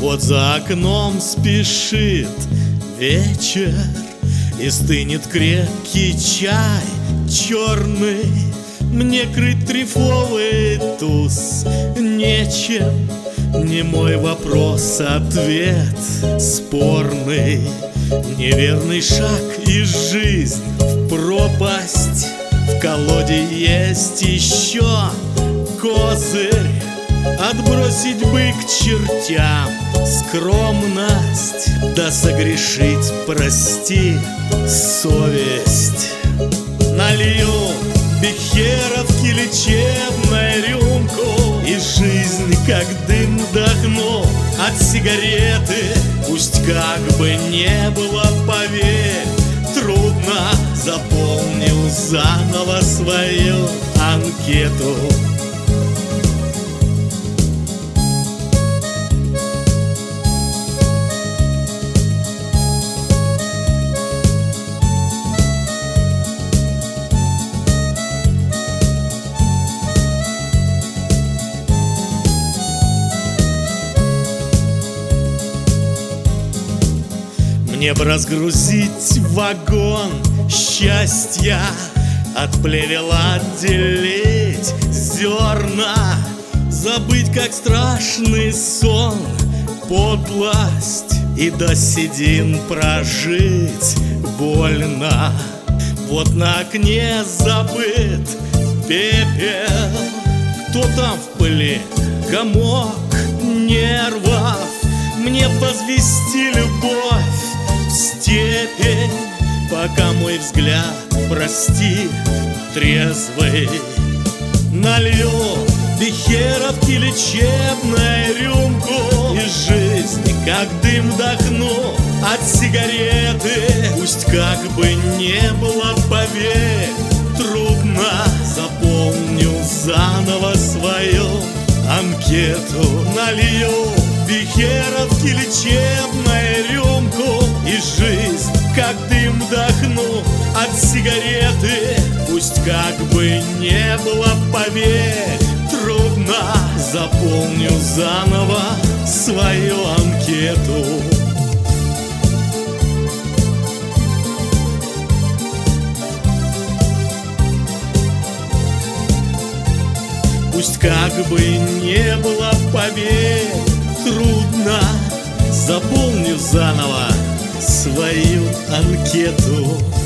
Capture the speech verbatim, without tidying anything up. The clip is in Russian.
Вот за окном спешит вечер, и стынет крепкий чай черный. Мне крыть трефовый туз нечем, не мой вопрос, ответ спорный. Неверный шаг и жизнь в пропасть. В колоде есть еще козырь. Отбросить бы к чертям скромность, да согрешить, прости, совесть. Налью бехеровки лечебной рюмку, и жизнь, как дым, вдохну от сигареты. Пусть как бы не было, поверь, трудно, заполнил заново свою анкету. Мне б разгрузить вагон счастья, от плевел отделить зерна, забыть, как страшный сон, подлость, и до седин прожить вольно. Вот на окне забыт пепел, кто там в пыли, комок нервов. Мне возвести любовь в степень, пока мой взгляд, прости, трезвый. Налью бехеровки лечебной рюмку, и жизнь, как дым, вдохну от сигареты. Пусть как бы не было, поверь, трудно, заполню заново свою анкету. Налью бехеровки лечебной рюмку, и жизнь, как дым, вдохну от сигареты. Пусть как бы не было, поверь, трудно, заполню заново свою анкету. Пусть как бы не было, поверь, трудно, заполню заново свою анкету.